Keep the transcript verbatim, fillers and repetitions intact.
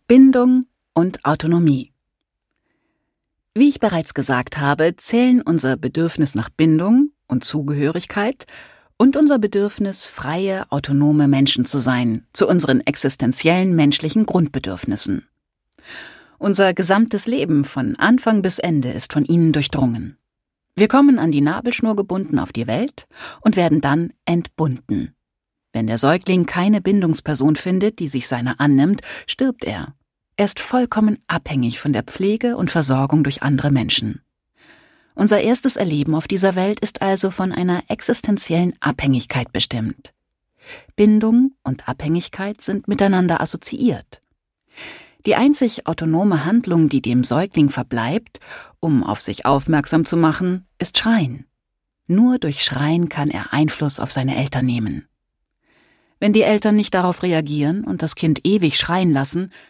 Bindung und Autonomie. Wie ich bereits gesagt habe, zählen unser Bedürfnis nach Bindung und Zugehörigkeit und unser Bedürfnis, freie, autonome Menschen zu sein, zu unseren existenziellen menschlichen Grundbedürfnissen. Unser gesamtes Leben von Anfang bis Ende ist von ihnen durchdrungen. Wir kommen an die Nabelschnur gebunden auf die Welt und werden dann entbunden. Wenn der Säugling keine Bindungsperson findet, die sich seiner annimmt, stirbt er. Er ist vollkommen abhängig von der Pflege und Versorgung durch andere Menschen. Unser erstes Erleben auf dieser Welt ist also von einer existenziellen Abhängigkeit bestimmt. Bindung und Abhängigkeit sind miteinander assoziiert. Die einzig autonome Handlung, die dem Säugling verbleibt, um auf sich aufmerksam zu machen, ist Schreien. Nur durch Schreien kann er Einfluss auf seine Eltern nehmen. Wenn die Eltern nicht darauf reagieren und das Kind ewig schreien lassen,